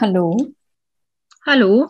Hallo. Hallo,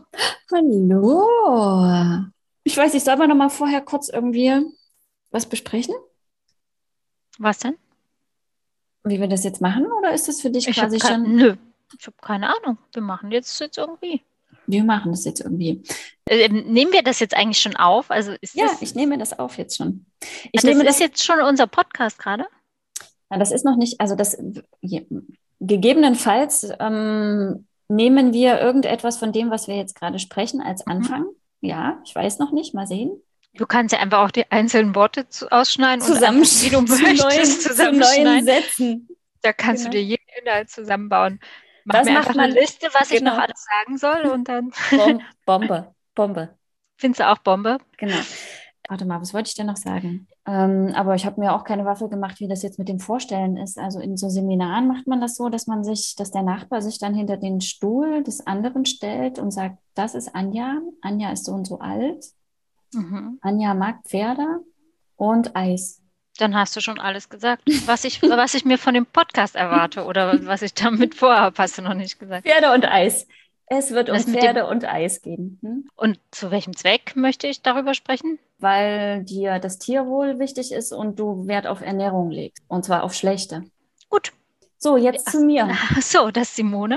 Hallo. Ich weiß nicht, sollen wir noch mal vorher kurz irgendwie was besprechen, was denn? wie wir das jetzt machen? Oder ist das für dich quasi schon, Nö, ich habe keine Ahnung. Wir machen jetzt irgendwie. wir machen das jetzt irgendwie? Nehmen wir das jetzt eigentlich schon auf? Also Ja, ich nehme das auf jetzt schon. Ich das nehme ist das, jetzt schon unser Podcast gerade? na, das ist noch nicht, also gegebenenfalls nehmen wir irgendetwas von dem, was wir jetzt gerade sprechen, als Mhm. Anfang. Ja, ich weiß noch nicht, mal sehen. Du kannst ja einfach auch die einzelnen Worte ausschneiden und Zusammen einfach, wie du zu möchtest, neuen zusammenschneiden. Sätzen. Da kannst du Genau. dir jeden Inhalt zusammenbauen. Mach Das mir macht einfach eine man, Liste, was ich noch genau. alles sagen soll und dann Bombe, Bombe. findest du auch Bombe. Genau. Warte mal, was wollte ich denn noch sagen? Aber ich habe mir auch keine Waffe gemacht, wie das jetzt mit dem Vorstellen ist. Also in so Seminaren macht man das so, dass der Nachbar sich dann hinter den Stuhl des anderen stellt und sagt, das ist Anja. Anja ist so und so alt. Mhm. Anja mag Pferde und Eis. Dann hast du schon alles gesagt, was ich mir von dem Podcast erwarte oder was ich damit vorhabe, hast du noch nicht gesagt. Pferde und Eis. Es wird um Das mit dem, Pferde und Eis gehen. Hm? und zu welchem Zweck möchte ich darüber sprechen? Weil dir das Tierwohl wichtig ist und du Wert auf Ernährung legst. Und zwar auf schlechte. Gut. So, jetzt Ach, zu mir. ach so, das ist Simone.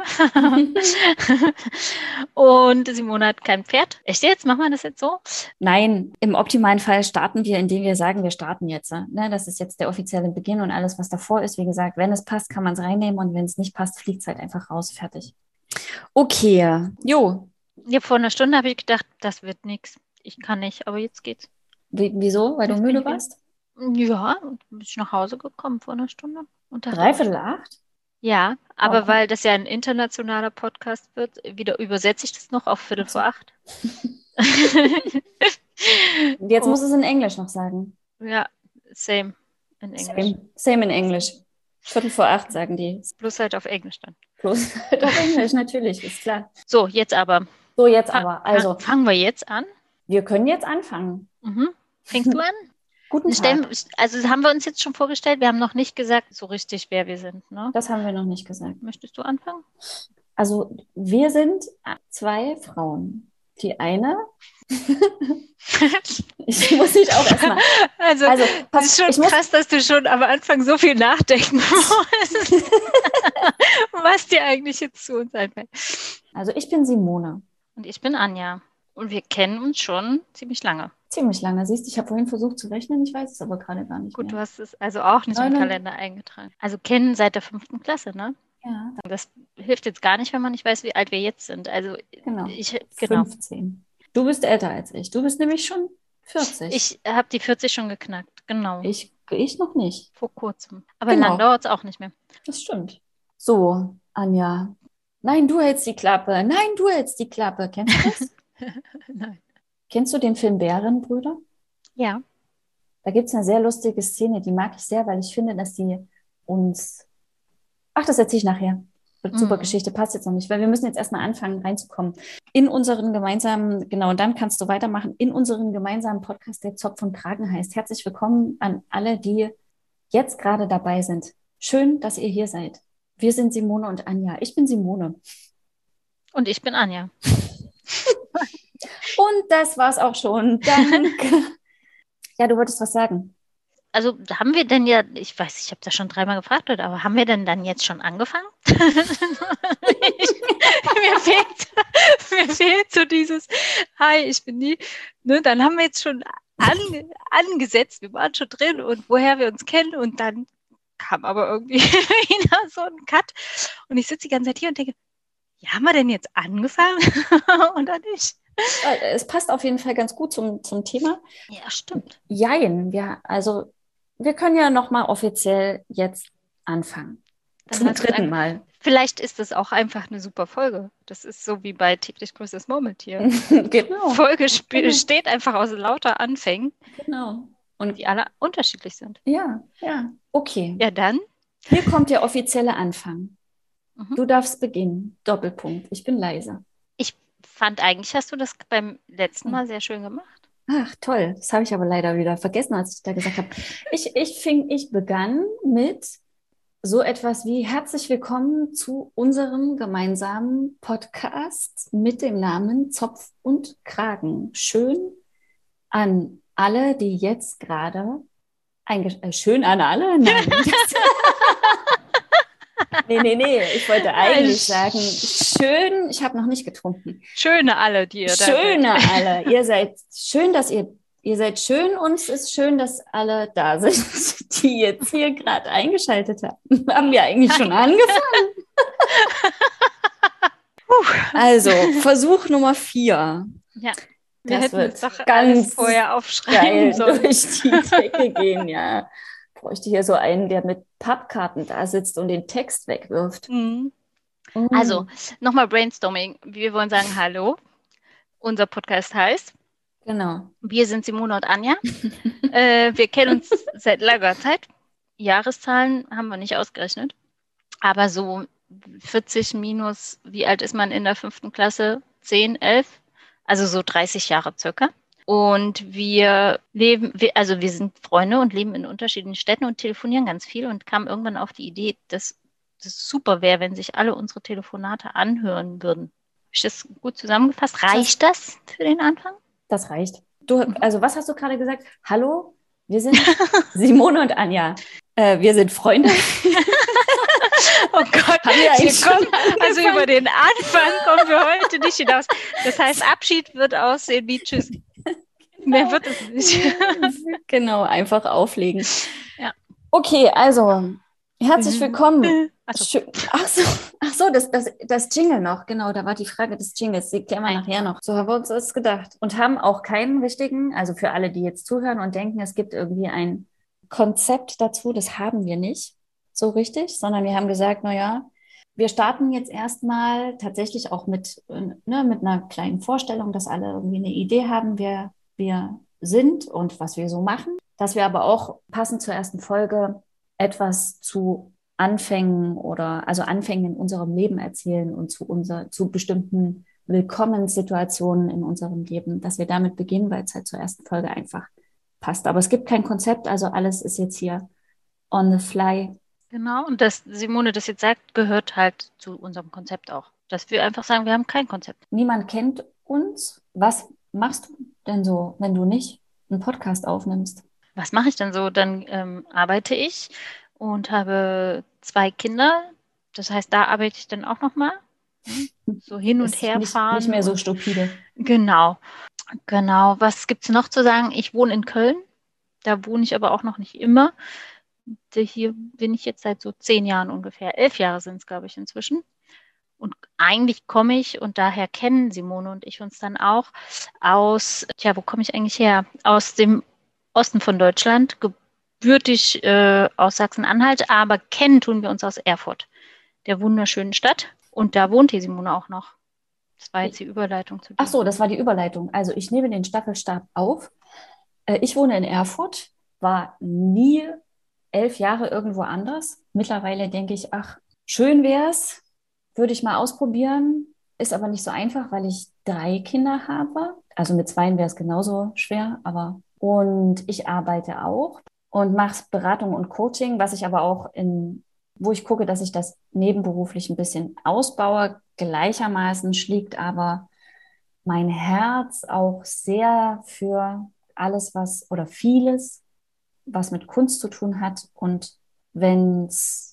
Und Simone hat kein Pferd. Echt jetzt? Machen wir das jetzt so? Nein, im optimalen Fall starten wir, indem wir sagen, wir starten jetzt. Ne? Das ist jetzt der offizielle Beginn und alles, was davor ist, wie gesagt, wenn es passt, kann man es reinnehmen und wenn es nicht passt, fliegt es halt einfach raus. Fertig. Okay, jo. Ja, vor einer Stunde habe ich gedacht, das wird nichts. Ich kann nicht, aber jetzt geht's. Wieso? Weil du Jetzt bin müde ich wieder. warst? Ja, bin ich nach Hause gekommen vor einer Stunde und dachte, oh, Dreiviertel acht? ja, Oh, aber weil das ja ein internationaler Podcast wird, wieder übersetze ich das noch auf Viertel ach vor so. 8. Jetzt Oh, muss es in Englisch noch sagen. ja, same in Englisch. Same in Englisch. Viertel vor acht, sagen die. Plus halt auf Englisch dann. Bloß halt auf Englisch, natürlich, ist klar. So, jetzt aber. So, jetzt aber. Also, Fangen wir jetzt an? wir können jetzt anfangen. Mhm. Fängst du an? Guten Tag. Also haben wir uns jetzt schon vorgestellt, wir haben noch nicht gesagt, so richtig, wer wir sind, ne? Das haben wir noch nicht gesagt. Möchtest du anfangen? Also wir sind zwei Frauen. Die eine, ich muss dich auch erstmal, Also, also es pass, ist schon ich muss, krass, dass du schon am Anfang so viel nachdenken musst, was dir eigentlich jetzt zu uns einfällt. also ich bin Simone. Und ich bin Anja. Und wir kennen uns schon ziemlich lange. Ziemlich lange, siehst du, ich habe vorhin versucht zu rechnen, ich weiß es aber gerade gar nicht Gut, mehr. du hast es also auch nicht im 9 Kalender eingetragen. Also kennen seit der 5. Klasse, ne? ja, Das hilft jetzt gar nicht, wenn man nicht weiß, wie alt wir jetzt sind. Also genau, genau. 15. Du bist älter als ich. Du bist nämlich schon 40. Ich habe die 40 schon geknackt, genau. Ich noch nicht. Vor kurzem. Aber lang Genau, dauert es auch nicht mehr. das stimmt. So, Anja. Nein, du hältst die Klappe. Nein, du hältst die Klappe. Kennst du das? Nein. Kennst du den Film Bärenbrüder? Ja. Da gibt es eine sehr lustige Szene, die mag ich sehr, weil ich finde, dass die uns. Ach, das erzähle ich nachher. Super Mhm. Geschichte, passt jetzt noch nicht, weil wir müssen jetzt erstmal anfangen, reinzukommen. In unseren gemeinsamen, genau, und dann kannst du weitermachen, in unseren gemeinsamen Podcast, der Zopf und Kragen heißt. Herzlich willkommen an alle, die jetzt gerade dabei sind. Schön, dass ihr hier seid. Wir sind Simone und Anja. Ich bin Simone. Und ich bin Anja. Und das war's auch schon. Danke. Ja, du wolltest was sagen. Also haben wir denn ja, ich weiß, ich habe das schon dreimal gefragt, aber haben wir denn dann jetzt schon angefangen? Mir fehlt so dieses, hi, ich bin die, ne, dann haben wir jetzt schon angesetzt, wir waren schon drin und woher wir uns kennen und dann kam aber irgendwie wieder so ein Cut und ich sitze die ganze Zeit hier und denke, ja, haben wir denn jetzt angefangen oder nicht? Es passt auf jeden Fall ganz gut zum Thema. Ja, stimmt. Jein, also wir können ja nochmal offiziell jetzt anfangen. Dann Zum lass uns dritten einfach. Mal. Vielleicht ist das auch einfach eine super Folge. Das ist so wie bei täglich größtes Murmeltier. Genau, Folge genau, steht einfach aus lauter Anfängen, genau. Und die alle unterschiedlich sind. ja, ja, okay. Ja, dann. Hier kommt der offizielle Anfang. Mhm. Du darfst beginnen. Doppelpunkt. Ich bin leise. Ich fand eigentlich, hast du das beim letzten Oh. Mal sehr schön gemacht. Ach, toll. Das habe ich aber leider wieder vergessen, als ich da gesagt habe. Ich begann mit so etwas wie herzlich willkommen zu unserem gemeinsamen Podcast mit dem Namen Zopf und Kragen. Schön an alle, die jetzt gerade schön an alle? Nein. Nee. Ich wollte eigentlich sagen, schön, ich habe noch nicht getrunken. Schöne alle, die ihr da seid. Schöne alle. Ihr seid schön, dass ihr seid schön und es ist schön, dass alle da sind, die jetzt hier gerade eingeschaltet haben. Haben wir eigentlich schon angefangen? Also, Versuch Nummer 4. Ja, wir hätten wird uns doch ganz alles vorher aufschreiben sollen. Durch die Decke gehen, ja. Bräuchte hier so einen, der mit Pappkarten da sitzt und den Text wegwirft. Also, nochmal Brainstorming. Wir wollen sagen, hallo. Unser Podcast heißt. Genau. Wir sind Simone und Anja. Wir kennen uns seit langer Zeit. Jahreszahlen haben wir nicht ausgerechnet. Aber so 40 minus, wie alt ist man in der 5. Klasse? 10, 11? Also so 30 Jahre circa. Und wir sind Freunde und leben in unterschiedlichen Städten und telefonieren ganz viel und kamen irgendwann auf die Idee, dass das super wäre, wenn sich alle unsere Telefonate anhören würden. Habe ich das gut zusammengefasst? Reicht das für den Anfang? Das reicht. Also was hast du gerade gesagt? Hallo, wir sind Simone und Anja. Wir sind Freunde. Oh Gott, also über den Anfang kommen wir heute nicht hinaus. Das heißt, Abschied wird aussehen wie Tschüss. Genau. Mehr wird es nicht. Genau, einfach auflegen. Ja. Okay, also herzlich willkommen. Ach so, das Jingle noch. Genau, da war die Frage des Jingles. Die klären wir nachher noch. So haben wir uns das gedacht. Und haben auch keinen richtigen, also für alle, die jetzt zuhören und denken, es gibt irgendwie ein Konzept dazu, das haben wir nicht so richtig, sondern wir haben gesagt, wir starten jetzt erstmal tatsächlich auch mit einer kleinen Vorstellung, dass alle irgendwie eine Idee haben, wer wir sind und was wir so machen. Dass wir aber auch passend zur ersten Folge etwas zu Anfängen in unserem Leben erzählen und zu bestimmten Willkommenssituationen in unserem Leben, dass wir damit beginnen, weil es halt zur ersten Folge einfach passt. Aber es gibt kein Konzept, also alles ist jetzt hier on the fly. Genau, und dass Simone das jetzt sagt, gehört halt zu unserem Konzept auch. Dass wir einfach sagen, wir haben kein Konzept. Niemand kennt uns. Was machst du denn so, wenn du nicht einen Podcast aufnimmst? Was mache ich denn so? Dann arbeite ich und habe 2 Kinder. Das heißt, da arbeite ich dann auch nochmal. So hin und her fahren. Nicht mehr so stupide. Genau. Was gibt es noch zu sagen? Ich wohne in Köln. Da wohne ich aber auch noch nicht immer. Hier bin ich jetzt seit so 10 Jahren ungefähr. 11 Jahre sind es, glaube ich, inzwischen. Und eigentlich komme ich, und daher kennen Simone und ich uns dann auch, wo komme ich eigentlich her? Aus dem Osten von Deutschland, gebürtig aus Sachsen-Anhalt, aber kennen tun wir uns aus Erfurt, der wunderschönen Stadt. Und da wohnt die Simone auch noch. Das war jetzt die Überleitung zu dir. Ach so, das war die Überleitung. Also ich nehme den Staffelstab auf. Ich wohne in Erfurt, war nie 11 Jahre irgendwo anders. Mittlerweile denke ich, ach, schön wär's, würde ich mal ausprobieren. Ist aber nicht so einfach, weil ich 3 Kinder habe. Also mit 2 wäre es genauso schwer, und ich arbeite auch und mache Beratung und Coaching, was ich aber auch wo ich gucke, dass ich das nebenberuflich ein bisschen ausbaue. Gleichermaßen schlägt aber mein Herz auch sehr für vieles, was mit Kunst zu tun hat. Und wenn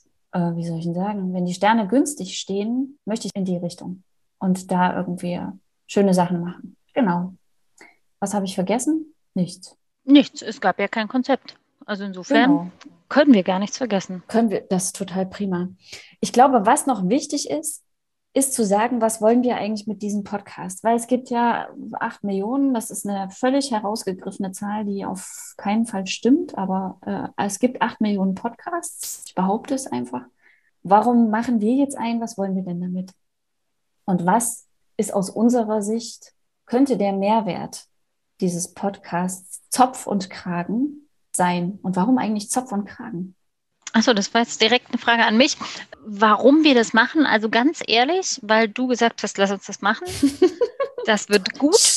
die Sterne günstig stehen, möchte ich in die Richtung und da irgendwie schöne Sachen machen. Genau. Was habe ich vergessen? Nichts. Es gab ja kein Konzept. Also insofern können wir gar nichts vergessen. Das ist total prima. Ich glaube, was noch wichtig ist zu sagen, was wollen wir eigentlich mit diesem Podcast? Weil es gibt ja 8 Millionen, das ist eine völlig herausgegriffene Zahl, die auf keinen Fall stimmt, aber es gibt 8 Millionen Podcasts, ich behaupte es einfach. Warum machen wir jetzt einen? Was wollen wir denn damit? Und was ist aus unserer Sicht, könnte der Mehrwert dieses Podcasts Zopf und Kragen sein? Und warum eigentlich Zopf und Kragen? Achso, das war jetzt direkt eine Frage an mich. Warum wir das machen? Also ganz ehrlich, weil du gesagt hast, lass uns das machen. Das wird gut.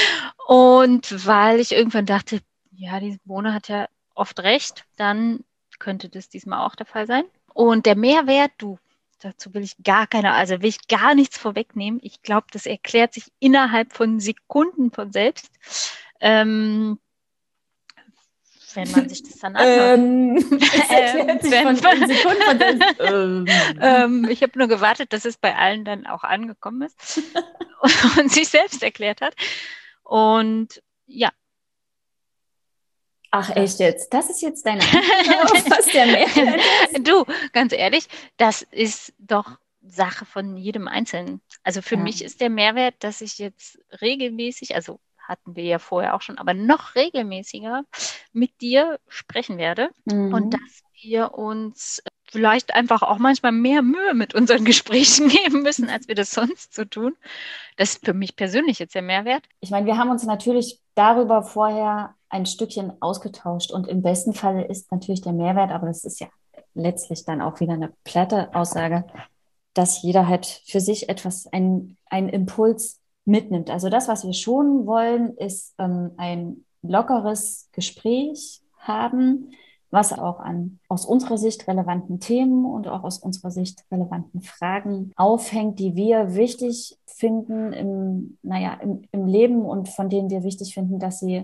Und weil ich irgendwann dachte, ja, die Simone hat ja oft recht, dann könnte das diesmal auch der Fall sein. Und der Mehrwert, dazu will ich gar nichts vorwegnehmen. Ich glaube, das erklärt sich innerhalb von Sekunden von selbst. Wenn man sich das dann anhört. Es erklärt sich von Sekunden von selbst. Ich habe nur gewartet, dass es bei allen dann auch angekommen ist und sich selbst erklärt hat. Und ja. Ach echt jetzt? Das ist jetzt deine Antwort, was der Mehrwert ist? Du, ganz ehrlich, das ist doch Sache von jedem Einzelnen. Also für mich ist der Mehrwert, dass ich jetzt regelmäßig, also hatten wir ja vorher auch schon, aber noch regelmäßiger mit dir sprechen werde und dass wir uns vielleicht einfach auch manchmal mehr Mühe mit unseren Gesprächen geben müssen, als wir das sonst so tun. Das ist für mich persönlich jetzt der Mehrwert. Ich meine, wir haben uns natürlich darüber vorher ein Stückchen ausgetauscht und im besten Fall ist natürlich der Mehrwert, aber das ist ja letztlich dann auch wieder eine platte Aussage, dass jeder halt für sich einen Impuls mitnimmt. Also das, was wir schon wollen, ist ein lockeres Gespräch haben, was auch an aus unserer Sicht relevanten Themen und auch aus unserer Sicht relevanten Fragen aufhängt, die wir wichtig finden im Leben und von denen wir wichtig finden,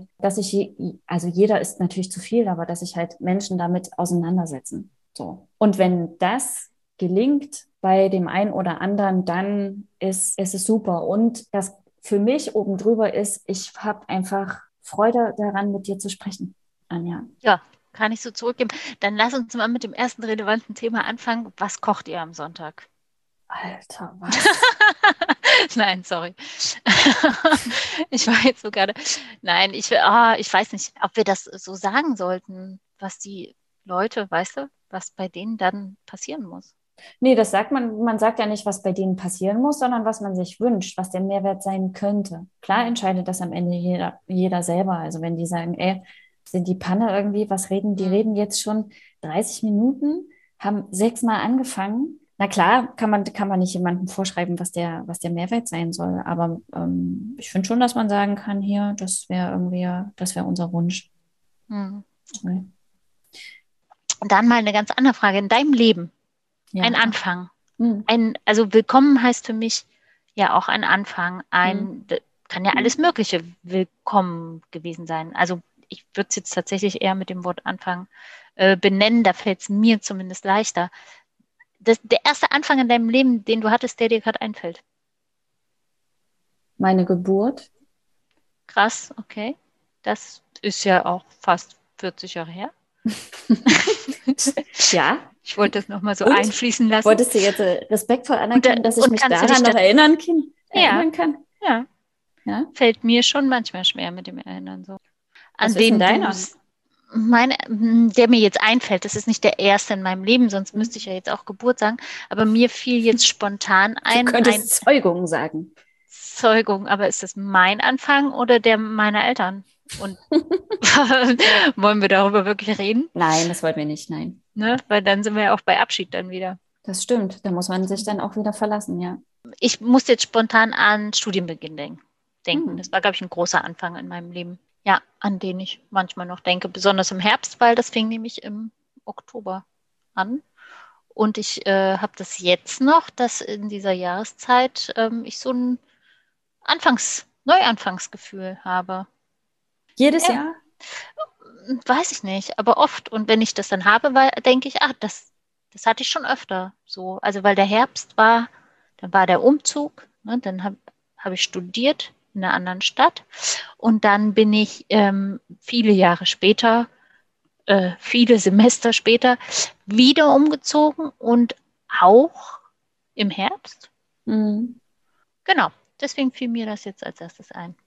also jeder ist natürlich zu viel, aber dass sich halt Menschen damit auseinandersetzen. So. Und wenn das gelingt bei dem einen oder anderen, dann ist es super. Und das für mich oben drüber ist, ich habe einfach Freude daran, mit dir zu sprechen, Anja. Ja, kann ich so zurückgeben. Dann lass uns mal mit dem ersten relevanten Thema anfangen. Was kocht ihr am Sonntag? Alter, was? Nein, sorry. Ich war jetzt so gerade. Nein, ich weiß nicht, ob wir das so sagen sollten, was die Leute, weißt du, was bei denen dann passieren muss. Nee, das sagt man sagt ja nicht, was bei denen passieren muss, sondern was man sich wünscht, was der Mehrwert sein könnte. Klar entscheidet das am Ende jeder selber. Also wenn die sagen, ey, sind die Panne irgendwie, die reden jetzt schon 30 Minuten, haben 6-mal angefangen. Na klar, kann man nicht jemandem vorschreiben, was der Mehrwert sein soll. Aber ich finde schon, dass man sagen kann, hier, das wäre unser Wunsch. Okay. Und dann mal eine ganz andere Frage. In deinem Leben, ein Anfang. Also willkommen heißt für mich ja auch ein Anfang. Kann ja alles Mögliche willkommen gewesen sein. Also ich würde es jetzt tatsächlich eher mit dem Wort Anfang benennen. Da fällt es mir zumindest leichter. Der erste Anfang in deinem Leben, den du hattest, der dir gerade einfällt? Meine Geburt. Krass, okay. Das ist ja auch fast 40 Jahre her. Ja. Ich wollte das nochmal so einfließen lassen. Wolltest du jetzt respektvoll anerkennen, dass ich mich daran noch erinnern kann? Ja. Fällt mir schon manchmal schwer mit dem Erinnern so. Was ist denn deiner? Der mir jetzt einfällt, das ist nicht der erste in meinem Leben, sonst müsste ich ja jetzt auch Geburt sagen, aber mir fiel jetzt spontan ein. Du könntest Zeugung sagen. Zeugung, aber ist das mein Anfang oder der meiner Eltern? Und wollen wir darüber wirklich reden? Nein, das wollten wir nicht, nein. Ne? Weil dann sind wir ja auch bei Abschied dann wieder. Das stimmt, da muss man sich dann auch wieder verlassen, ja. Ich musste jetzt spontan an Studienbeginn denken. Das war, glaube ich, ein großer Anfang in meinem Leben. Ja, an den ich manchmal noch denke, besonders im Herbst, weil das fing nämlich im Oktober an. Und ich habe das jetzt noch, dass in dieser Jahreszeit ich so ein Neuanfangsgefühl habe. Jedes Jahr? Weiß ich nicht, aber oft. Und wenn ich das dann habe, denke ich, das hatte ich schon öfter so. Also weil der Herbst war, dann war der Umzug, ne, dann hab ich studiert in einer anderen Stadt und dann bin ich viele Jahre später, viele Semester später wieder umgezogen und auch im Herbst. Genau, deswegen fiel mir das jetzt als erstes ein.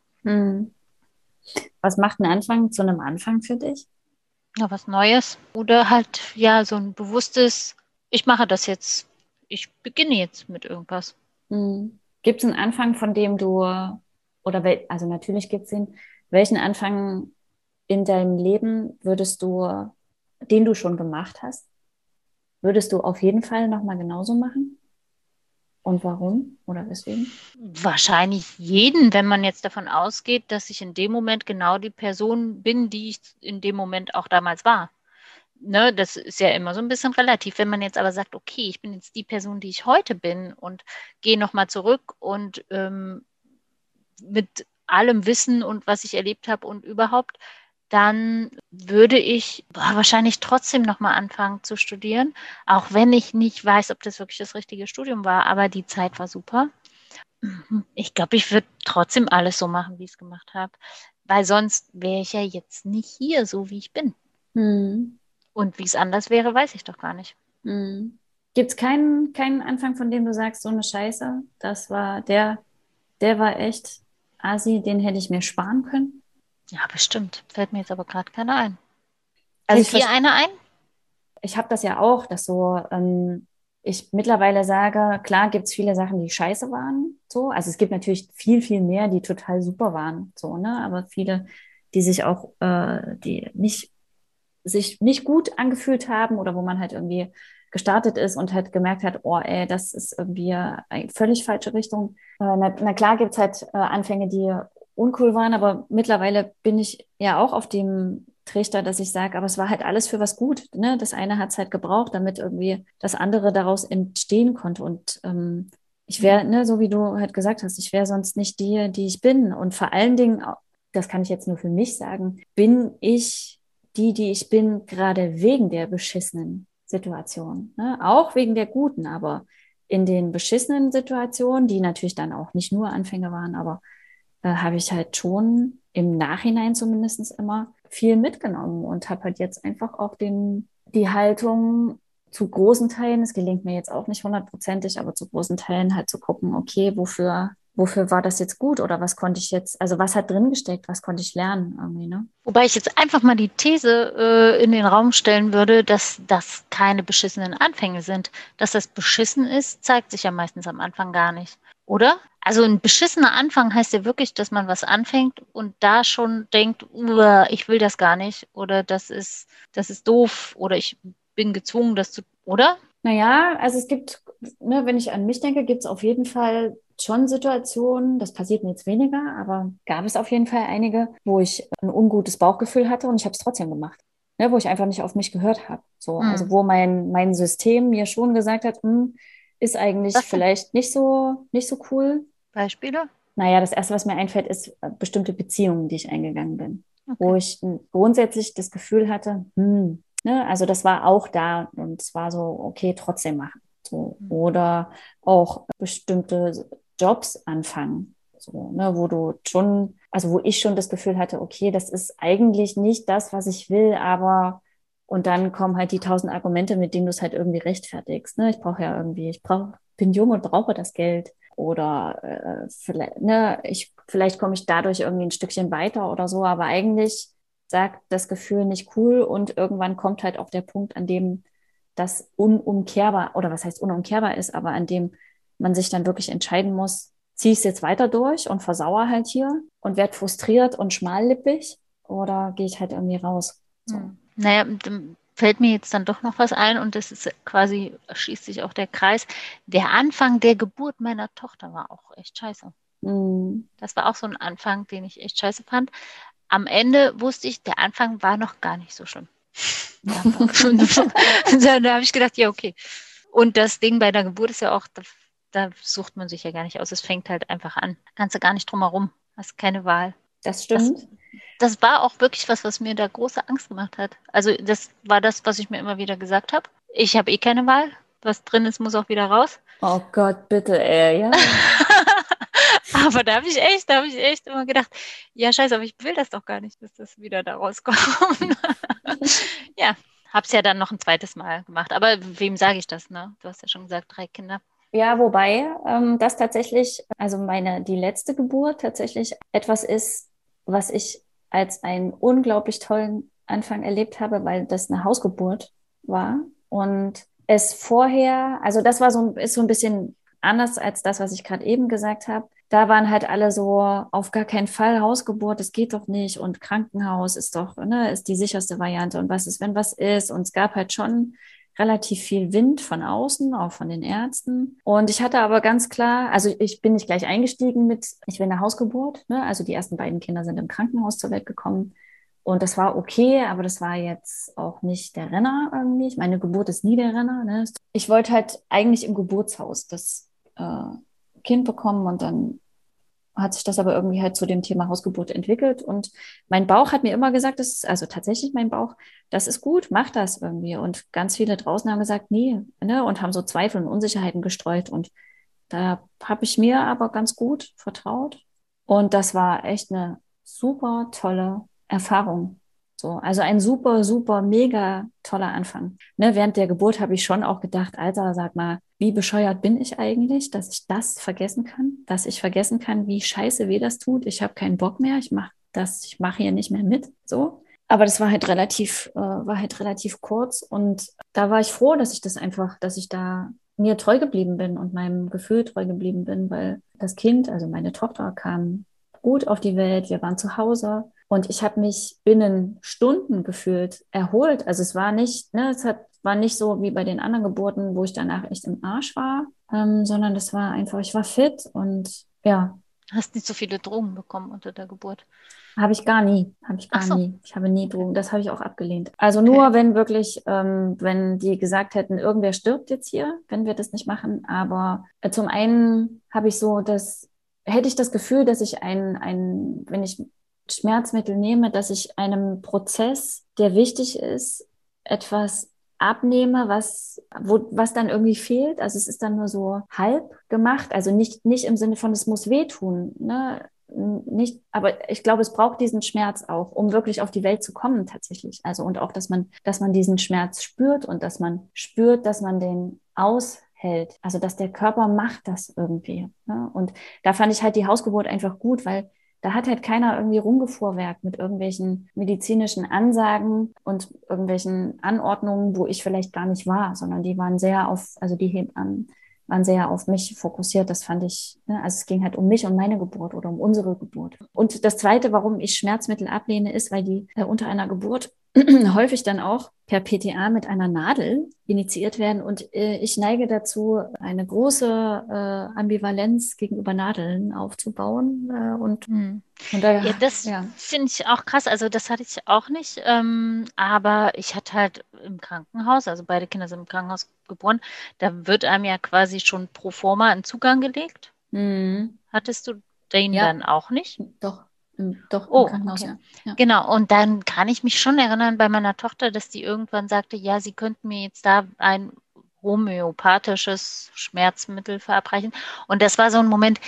Was macht ein Anfang zu einem Anfang für dich? Ja, was Neues. Oder halt, ja, so ein bewusstes, ich mache das jetzt, ich beginne jetzt mit irgendwas. Gibt es einen Anfang, von dem also natürlich gibt es ihn, welchen Anfang in deinem Leben den du schon gemacht hast, würdest du auf jeden Fall nochmal genauso machen? Und warum oder weswegen? Wahrscheinlich jeden, wenn man jetzt davon ausgeht, dass ich in dem Moment genau die Person bin, die ich in dem Moment auch damals war. ne, das ist ja immer so ein bisschen relativ. Wenn man jetzt aber sagt, okay, ich bin jetzt die Person, die ich heute bin und gehe nochmal zurück und mit allem Wissen und was ich erlebt habe und überhaupt, dann würde ich wahrscheinlich trotzdem nochmal anfangen zu studieren, auch wenn ich nicht weiß, ob das wirklich das richtige Studium war, aber die Zeit war super. Ich glaube, ich würde trotzdem alles so machen, wie ich es gemacht habe, weil sonst wäre ich ja jetzt nicht hier, so wie ich bin. Hm. Und wie es anders wäre, weiß ich doch gar nicht. Hm. Gibt es keinen Anfang, von dem du sagst, so eine Scheiße, der war echt Asi, den hätte ich mir sparen können? Ja, bestimmt. Fällt mir jetzt aber gerade keiner ein. Also Fällt dir einer ein? ich habe das ja auch, dass so ich mittlerweile sage, klar gibt es viele Sachen, die scheiße waren, so. Also es gibt natürlich viel, viel mehr, die total super waren, so, ne? Aber viele, die sich auch, die sich nicht gut angefühlt haben oder wo man halt irgendwie gestartet ist und halt gemerkt hat, oh ey, das ist irgendwie eine völlig falsche Richtung. Na klar gibt's halt Anfänge, die uncool waren, aber mittlerweile bin ich ja auch auf dem Trichter, dass ich sage, aber es war halt alles für was gut. Ne? Das eine hat's halt gebraucht, damit irgendwie das andere daraus entstehen konnte. Und ich wäre, ne, so wie du halt gesagt hast, ich wäre sonst nicht die ich bin. Und vor allen Dingen, das kann ich jetzt nur für mich sagen, bin ich die ich bin, gerade wegen der beschissenen Situation. Ne? Auch wegen der guten, aber in den beschissenen Situationen, die natürlich dann auch nicht nur Anfänge waren, aber habe ich halt schon im Nachhinein zumindest immer viel mitgenommen und habe halt jetzt einfach auch die Haltung zu großen Teilen, es gelingt mir jetzt auch nicht hundertprozentig, aber zu großen Teilen halt zu gucken, okay, wofür war das jetzt gut oder was konnte ich jetzt, also was hat drin gesteckt, was konnte ich lernen irgendwie, ne? Wobei ich jetzt einfach mal die These in den Raum stellen würde, dass das keine beschissenen Anfänge sind. Dass das beschissen ist, zeigt sich ja meistens am Anfang gar nicht, oder? Also ein beschissener Anfang heißt ja wirklich, dass man was anfängt und da schon denkt, ich will das gar nicht oder das ist doof oder ich bin gezwungen, das zu, oder? Naja, also es gibt, ne, wenn ich an mich denke, gibt es auf jeden Fall schon Situationen, das passiert mir jetzt weniger, aber gab es auf jeden Fall einige, wo ich ein ungutes Bauchgefühl hatte und ich habe es trotzdem gemacht. Ne, wo ich einfach nicht auf mich gehört habe. So, also Hm. wo mein System mir schon gesagt hat, ist eigentlich Was denn? vielleicht nicht so cool. Beispiele? Naja, das Erste, was mir einfällt, ist bestimmte Beziehungen, die ich eingegangen bin, wo Okay. ich grundsätzlich das Gefühl hatte, ne, also das war auch da und es war so, okay, trotzdem machen. So. Hm. Oder auch bestimmte Jobs anfangen, so, ne, wo du schon, also wo ich schon das Gefühl hatte, okay, das ist eigentlich nicht das, was ich will, aber und dann kommen halt die 1000 Argumente, mit denen du es halt irgendwie rechtfertigst. Ne? Ich brauche ja irgendwie, bin jung und brauche das Geld. Oder vielleicht, ne, vielleicht komme ich dadurch irgendwie ein Stückchen weiter oder so, aber eigentlich sagt das Gefühl nicht cool und irgendwann kommt halt auch der Punkt, an dem das unumkehrbar, oder was heißt unumkehrbar ist, aber an dem man sich dann wirklich entscheiden muss, ziehe ich es jetzt weiter durch und versauere halt hier und werde frustriert und schmallippig oder gehe ich halt irgendwie raus. So. Naja, dann fällt mir jetzt dann doch noch was ein und das ist quasi, schließt sich auch der Kreis. Der Anfang der Geburt meiner Tochter war auch echt scheiße. Mm, Das war auch so ein Anfang, den ich echt scheiße fand. Am Ende wusste ich, der Anfang war noch gar nicht so schlimm. Da habe ich gedacht, ja, okay. Und das Ding bei der Geburt ist ja auch, da sucht man sich ja gar nicht aus. Es fängt halt einfach an. Kannst du gar nicht drum herum. Hast keine Wahl. Das Das, stimmt. das war auch wirklich was, was mir da große Angst gemacht hat. Also das war das, was ich mir immer wieder gesagt habe. Ich habe eh keine Wahl. Was drin ist, muss auch wieder raus. Oh Gott, bitte, ja. Aber da habe ich echt immer gedacht, ja, scheiße, aber ich will das doch gar nicht, dass das wieder da rauskommt. Ja, hab's ja dann noch ein zweites Mal gemacht. Aber wem sage ich das, ne? Du hast ja schon gesagt, 3 Kinder. Ja, wobei das tatsächlich, also die letzte Geburt tatsächlich etwas ist, was ich als einen unglaublich tollen Anfang erlebt habe, weil das eine Hausgeburt war und es vorher, also das war ist so ein bisschen anders als das, was ich gerade eben gesagt habe. Da waren halt alle so, auf gar keinen Fall Hausgeburt, das geht doch nicht und Krankenhaus ist doch, ne, ist die sicherste Variante und was ist, wenn was ist und es gab halt schon relativ viel Wind von außen, auch von den Ärzten. Und ich hatte aber ganz klar, also ich bin nicht gleich eingestiegen ich will eine Hausgeburt, ne? Also die ersten beiden Kinder sind im Krankenhaus zur Welt gekommen. Und das war okay, aber das war jetzt auch nicht der Renner irgendwie. Meine Geburt ist nie der Renner. Ne? Ich wollte halt eigentlich im Geburtshaus das Kind bekommen und dann hat sich das aber irgendwie halt zu dem Thema Hausgeburt entwickelt. Und mein Bauch hat mir immer gesagt, das ist also tatsächlich mein Bauch, das ist gut, mach das irgendwie. Und ganz viele draußen haben gesagt, nee, ne, und haben so Zweifel und Unsicherheiten gestreut. Und da habe ich mir aber ganz gut vertraut. Und das war echt eine super tolle Erfahrung. So, also ein super, super, mega toller Anfang. Ne, während der Geburt habe ich schon auch gedacht, Alter, sag mal, wie bescheuert bin ich eigentlich, dass ich das vergessen kann, dass ich vergessen kann, wie scheiße weh das tut. Ich habe keinen Bock mehr, ich mache hier nicht mehr mit. So. Aber das war halt relativ kurz und da war ich froh, dass ich das einfach, dass ich da mir treu geblieben bin und meinem Gefühl treu geblieben bin, weil das Kind, also meine Tochter, kam gut auf die Welt. Wir waren zu Hause und ich habe mich binnen Stunden gefühlt erholt. Also es war nicht, ne, war nicht so wie bei den anderen Geburten, wo ich danach echt im Arsch war, sondern das war einfach, ich war fit und ja, Hast nicht so viele Drogen bekommen unter der Geburt? habe ich Ach gar so, nie. Ich habe nie Drogen, das habe ich auch abgelehnt. Also okay. nur, wenn wirklich, wenn die gesagt hätten, irgendwer stirbt jetzt hier, wenn wir das nicht machen. Aber zum einen habe ich so hätte ich das Gefühl, dass ich wenn ich Schmerzmittel nehme, dass ich einem Prozess, der wichtig ist, etwas abnehme, was dann irgendwie fehlt. Also es ist dann nur so halb gemacht. Also nicht im Sinne von, es muss wehtun, ne? Nicht, aber ich glaube, es braucht diesen Schmerz auch, um wirklich auf die Welt zu kommen tatsächlich. Also und auch, dass man diesen Schmerz spürt und dass man spürt, dass man den aushält. Also dass der Körper macht das irgendwie. Ne? Und da fand ich halt die Hausgeburt einfach gut, weil da hat halt keiner irgendwie rumgefuhrwerkt mit irgendwelchen medizinischen Ansagen und irgendwelchen Anordnungen, wo ich vielleicht gar nicht war, sondern die waren also die Hebammen waren sehr auf mich fokussiert. Das fand ich, ne? Also es ging halt um mich und meine Geburt oder um unsere Geburt. Und das Zweite, warum ich Schmerzmittel ablehne, ist, weil die unter einer Geburt häufig dann auch per PTA mit einer Nadel initiiert werden. Und ich neige dazu, eine große Ambivalenz gegenüber Nadeln aufzubauen. Und da, Ja, das ja. finde ich auch krass. Also das hatte ich auch nicht. Aber ich hatte halt im Krankenhaus, also beide Kinder sind im Krankenhaus geboren, da wird einem ja quasi schon pro forma ein Zugang gelegt. Mhm. Hattest du den Ja, dann auch nicht? doch, doch im Oh, Krankenhaus, okay. ja. Ja. Genau. Und dann kann ich mich schon erinnern bei meiner Tochter, dass die irgendwann sagte, ja, sie könnten mir jetzt da ein homöopathisches Schmerzmittel verabreichen. Und das war so ein Moment,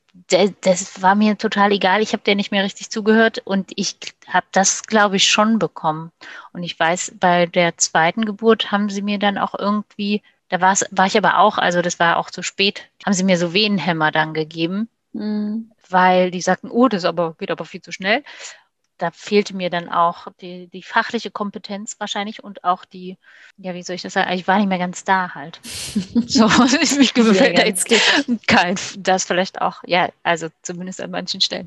das war mir total egal. Ich habe der nicht mehr richtig zugehört und ich habe das, glaube ich, schon bekommen. Und ich weiß, bei der zweiten Geburt haben sie mir dann auch irgendwie, war ich aber auch, also das war auch zu spät, haben sie mir so Venenhämmer dann gegeben, Mhm. weil die sagten, oh, geht aber viel zu schnell. Da fehlte mir dann auch die fachliche Kompetenz wahrscheinlich und auch ja, wie soll ich das sagen? Ich war nicht mehr ganz da halt. So, ich gefällt da jetzt kein, das vielleicht auch, ja, also zumindest an manchen Stellen.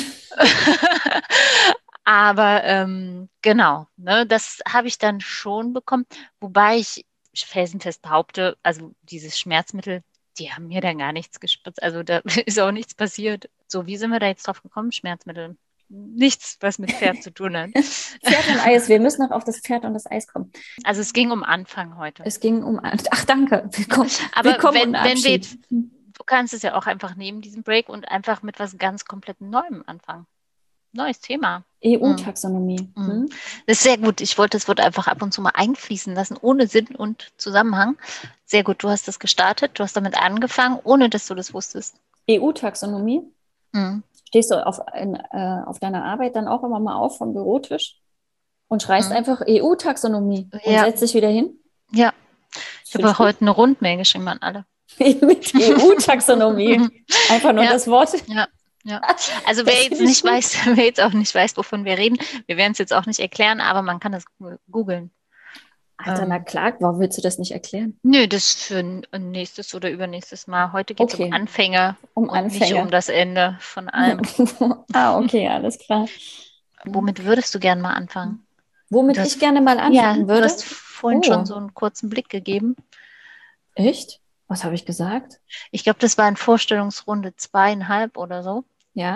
Aber genau, ne, das habe ich dann schon bekommen, wobei ich felsenfest behaupte, also dieses Schmerzmittel, die haben mir dann gar nichts gespritzt, also da ist auch nichts passiert. So, wie sind wir da jetzt drauf gekommen? Schmerzmittel. Nichts, was mit Pferd zu tun hat. Pferd und Eis, wir müssen noch auf das Pferd und das Eis kommen. Also es ging um Anfang heute. Es ging ach danke, Aber willkommen wenn wir jetzt, du kannst es ja auch einfach nehmen, diesen Break, und einfach mit was ganz komplett Neuem anfangen. Neues Thema. EU-Taxonomie. Mhm. Das ist sehr gut. Ich wollte das Wort einfach ab und zu mal einfließen lassen, ohne Sinn und Zusammenhang. Sehr gut, du hast das gestartet, du hast damit angefangen, ohne dass du das wusstest. EU-Taxonomie. Mhm. Stehst du auf deiner Arbeit dann auch immer mal auf vom Bürotisch und schreist einfach EU-Taxonomie und Ja. setzt dich wieder hin? Ja, ich habe heute eine Rundmail geschrieben an alle. Mit EU-Taxonomie. Einfach nur das Wort. Ja. Ja, also wer jetzt auch nicht weiß, wovon wir reden, wir werden es jetzt auch nicht erklären, aber man kann das googeln. Alter, na klar, warum willst du das nicht erklären? Nö, das für ein nächstes oder übernächstes Mal. Heute geht es um Anfänger und nicht um das Ende von allem. Okay, alles klar. Womit würdest du gerne mal anfangen? Womit ich gerne mal anfangen würde? Du hast vorhin schon so einen kurzen Blick gegeben. Echt? Was habe ich gesagt? Ich glaube, das war in Vorstellungsrunde 2,5 oder so. Ja.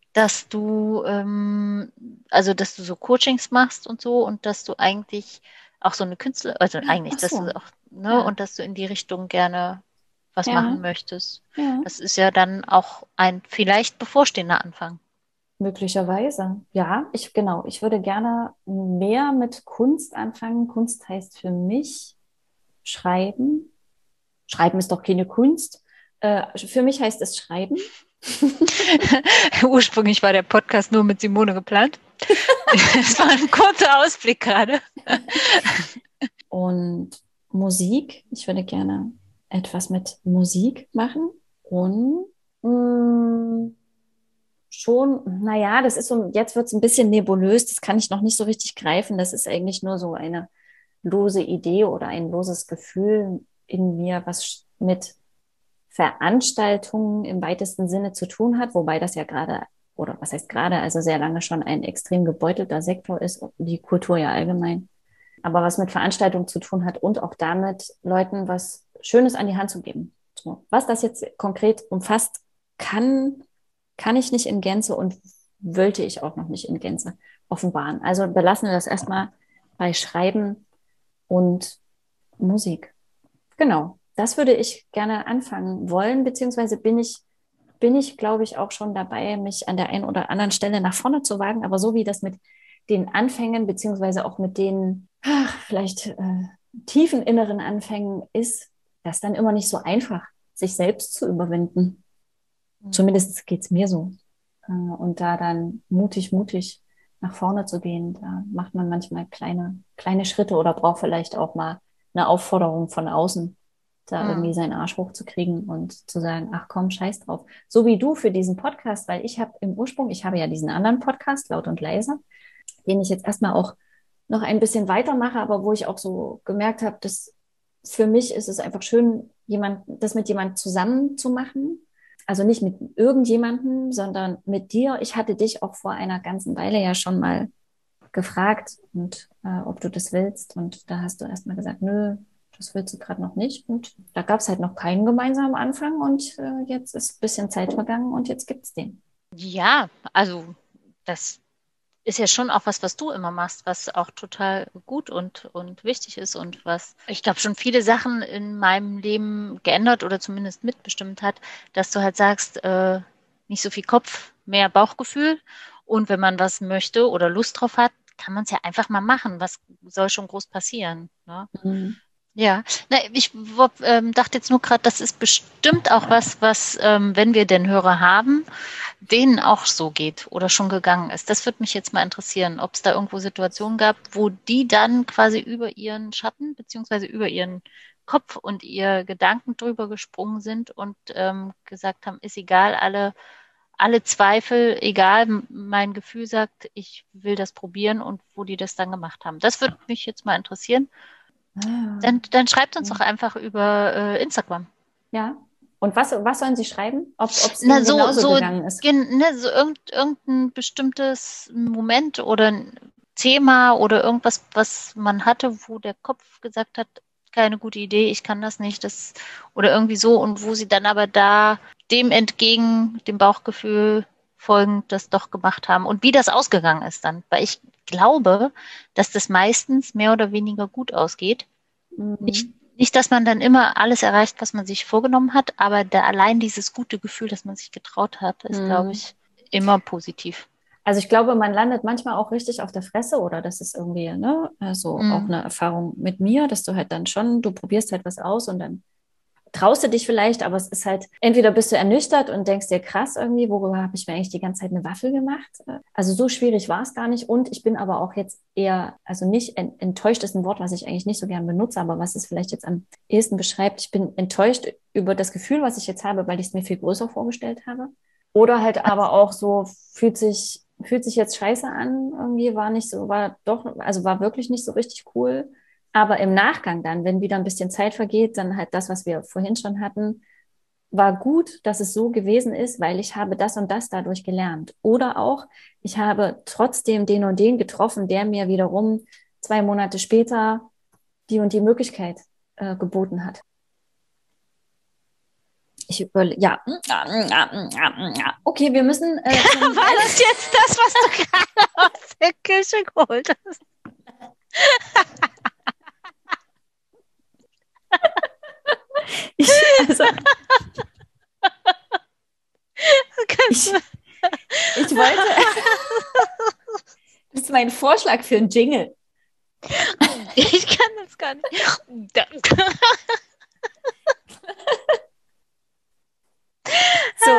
dass du, also dass du so Coachings machst und so und dass du eigentlich auch so eine Künstler, also eigentlich, Ach dass du so, auch, ne, ja, und dass du in die Richtung gerne was ja, machen möchtest. ja. Das ist ja dann auch ein vielleicht bevorstehender Anfang. Möglicherweise. Ja, ich würde gerne mehr mit Kunst anfangen. Kunst heißt für mich Schreiben. Schreiben ist doch keine Kunst. Für mich heißt es Schreiben. Ursprünglich war der Podcast nur mit Simone geplant. Das war ein kurzer Ausblick gerade. Und Musik. Ich würde gerne etwas mit Musik machen. Und schon, naja, das ist so, jetzt wird es ein bisschen nebulös. Das kann ich noch nicht so richtig greifen. Das ist eigentlich nur so eine lose Idee oder ein loses Gefühl in mir, was mit Veranstaltungen im weitesten Sinne zu tun hat, wobei das ja gerade, oder was heißt gerade, also sehr lange schon ein extrem gebeutelter Sektor ist, die Kultur ja allgemein, aber was mit Veranstaltungen zu tun hat und auch damit, Leuten was Schönes an die Hand zu geben. So. Was das jetzt konkret umfasst, kann ich nicht in Gänze und wollte ich auch noch nicht in Gänze offenbaren. Also belassen wir das erstmal bei Schreiben und Musik. Genau, das würde ich gerne anfangen wollen, beziehungsweise bin ich, glaube ich, auch schon dabei, mich an der einen oder anderen Stelle nach vorne zu wagen. Aber so wie das mit den Anfängen, beziehungsweise auch mit den vielleicht tiefen inneren Anfängen ist, das dann immer nicht so einfach, sich selbst zu überwinden. Zumindest geht es mir so. Und da dann mutig nach vorne zu gehen, da macht man manchmal kleine Schritte oder braucht vielleicht auch mal eine Aufforderung von außen, da irgendwie Mhm. seinen Arsch hochzukriegen und zu sagen, ach komm, scheiß drauf. So wie du für diesen Podcast, weil ich habe im Ursprung, ich habe ja diesen anderen Podcast, Laut und Leise, den ich jetzt erstmal auch noch ein bisschen weitermache, aber wo ich auch so gemerkt habe, dass für mich ist es einfach schön, das mit jemand zusammen zu machen. Also nicht mit irgendjemandem, sondern mit dir. Ich hatte dich auch vor einer ganzen Weile ja schon mal gefragt und ob du das willst. Und da hast du erstmal gesagt, nö, das willst du gerade noch nicht. Und da gab es halt noch keinen gemeinsamen Anfang. Und jetzt ist ein bisschen Zeit vergangen und jetzt gibt's den. Ja, also das ist ja schon auch was, was du immer machst, was auch total gut und wichtig ist und was ich glaube schon viele Sachen in meinem Leben geändert oder zumindest mitbestimmt hat, dass du halt sagst, nicht so viel Kopf, mehr Bauchgefühl und wenn man was möchte oder Lust drauf hat, kann man es ja einfach mal machen. Was soll schon groß passieren? Ne? Mhm. Ja, na, ich dachte jetzt nur gerade, das ist bestimmt auch was, was, wenn wir denn Hörer haben, denen auch so geht oder schon gegangen ist. Das würde mich jetzt mal interessieren, ob es da irgendwo Situationen gab, wo die dann quasi über ihren Schatten beziehungsweise über ihren Kopf und ihr Gedanken drüber gesprungen sind und gesagt haben, ist egal, alle Zweifel, egal, mein Gefühl sagt, ich will das probieren und wo die das dann gemacht haben. Das würde mich jetzt mal interessieren. Ah, Dann schreibt uns ja. doch einfach über Instagram. Ja. Und was sollen sie schreiben? Ob es Na, ihnen genauso gegangen ist. so irgendein bestimmtes Moment oder ein Thema oder irgendwas, was man hatte, wo der Kopf gesagt hat, keine gute Idee, ich kann das nicht, das oder irgendwie so und wo sie dann aber da dem entgegen, dem Bauchgefühl folgend das doch gemacht haben und wie das ausgegangen ist dann, weil ich glaube, dass das meistens mehr oder weniger gut ausgeht. Nicht, Mhm. nicht, dass man dann immer alles erreicht, was man sich vorgenommen hat, aber allein dieses gute Gefühl, dass man sich getraut hat, ist, glaube Mhm. ich, immer positiv. Also ich glaube, man landet manchmal auch richtig auf der Fresse oder das ist irgendwie, ne, also auch Mm, eine Erfahrung mit mir, dass du halt dann schon, du probierst halt was aus und dann traust du dich vielleicht, aber es ist halt, entweder bist du ernüchtert und denkst dir, krass irgendwie, worüber habe ich mir eigentlich die ganze Zeit eine Waffel gemacht? Also so schwierig war es gar nicht und ich bin aber auch jetzt eher, also nicht enttäuscht ist ein Wort, was ich eigentlich nicht so gern benutze, aber was es vielleicht jetzt am ehesten beschreibt, ich bin enttäuscht über das Gefühl, was ich jetzt habe, weil ich es mir viel größer vorgestellt habe. Oder halt aber auch so, fühlt sich jetzt scheiße an, irgendwie war nicht so, war doch, also war wirklich nicht so richtig cool. Aber im Nachgang dann, wenn wieder ein bisschen Zeit vergeht, dann halt das, was wir vorhin schon hatten, war gut, dass es so gewesen ist, weil ich habe das und das dadurch gelernt. Oder auch, ich habe trotzdem den und den getroffen, der mir wiederum 2 Monate später die und die Möglichkeit geboten hat. Ich überlege, ja. Okay, wir müssen. War das jetzt das, was du gerade aus der Küche geholt hast? Also, ich wollte. Das ist mein Vorschlag für einen Jingle. Ich kann das gar nicht. Danke. So.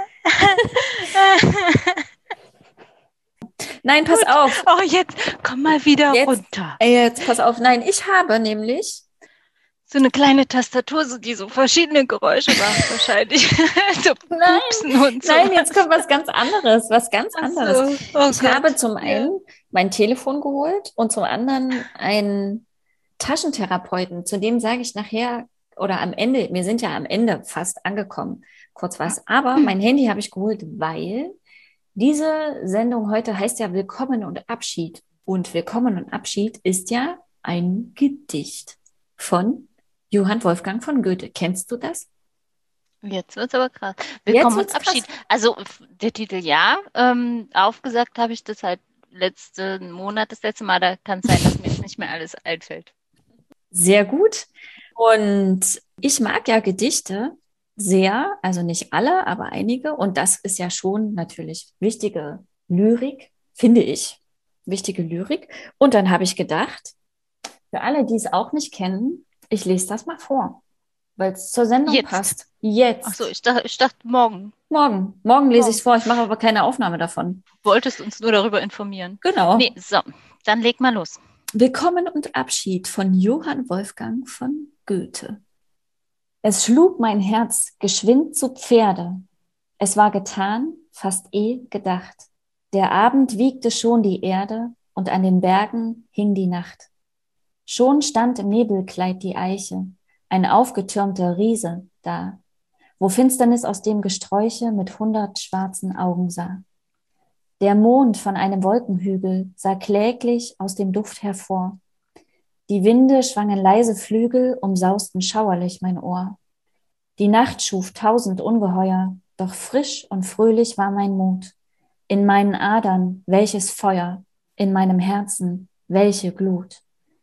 Nein, pass auf. Oh, jetzt komm mal wieder runter. Jetzt pass auf. Nein, ich habe nämlich so eine kleine Tastatur, die so verschiedene Geräusche macht wahrscheinlich. So pupsen und so. Nein, jetzt kommt was ganz anderes. Was ganz anderes. Oh ich habe zum einen mein Telefon geholt und zum anderen einen Taschentherapeuten. Zu dem sage ich nachher oder am Ende, wir sind ja am Ende fast angekommen, kurz was. Aber mein Handy habe ich geholt, weil diese Sendung heute heißt ja Willkommen und Abschied. Und Willkommen und Abschied ist ja ein Gedicht von Johann Wolfgang von Goethe. Kennst du das? Jetzt wird es aber krass. Willkommen und Abschied. Krass. Also der Titel ja. Aufgesagt habe ich das halt letzten Monat, das letzte Mal. Da kann es sein, dass mir jetzt nicht mehr alles einfällt. Sehr gut. Und ich mag ja Gedichte sehr, also nicht alle, aber einige. Und das ist ja schon natürlich wichtige Lyrik, finde ich. Wichtige Lyrik. Und dann habe ich gedacht, für alle, die es auch nicht kennen, ich lese das mal vor, weil es zur Sendung passt. Jetzt. Ach so, ich dachte morgen. Morgen lese ich es vor. Ich mache aber keine Aufnahme davon. Wolltest uns nur darüber informieren. Genau. Nee, so, dann leg mal los. Willkommen und Abschied von Johann Wolfgang von Goethe. Es schlug mein Herz geschwind zu Pferde. Es war getan, fast gedacht. Der Abend wiegte schon die Erde und an den Bergen hing die Nacht. Schon stand im Nebelkleid die Eiche, ein aufgetürmter Riese da, wo Finsternis aus dem Gesträuche mit 100 schwarzen Augen sah. Der Mond von einem Wolkenhügel sah kläglich aus dem Duft hervor. Die Winde schwangen leise Flügel, umsausten schauerlich mein Ohr. Die Nacht schuf 1000 Ungeheuer, doch frisch und fröhlich war mein Mut. In meinen Adern welches Feuer, in meinem Herzen welche Glut.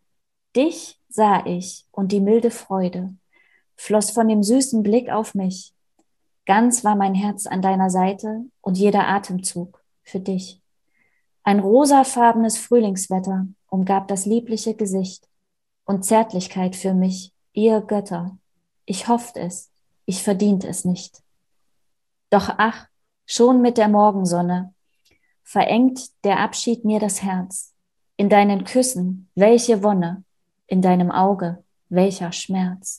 Dich sah ich und die milde Freude floss von dem süßen Blick auf mich. Ganz war mein Herz an deiner Seite und jeder Atemzug für dich. Ein rosafarbenes Frühlingswetter umgab das liebliche Gesicht und Zärtlichkeit für mich, ihr Götter. Ich hofft es, ich verdient es nicht. Doch ach, schon mit der Morgensonne verengt der Abschied mir das Herz. In deinen Küssen, welche Wonne, in deinem Auge, welcher Schmerz.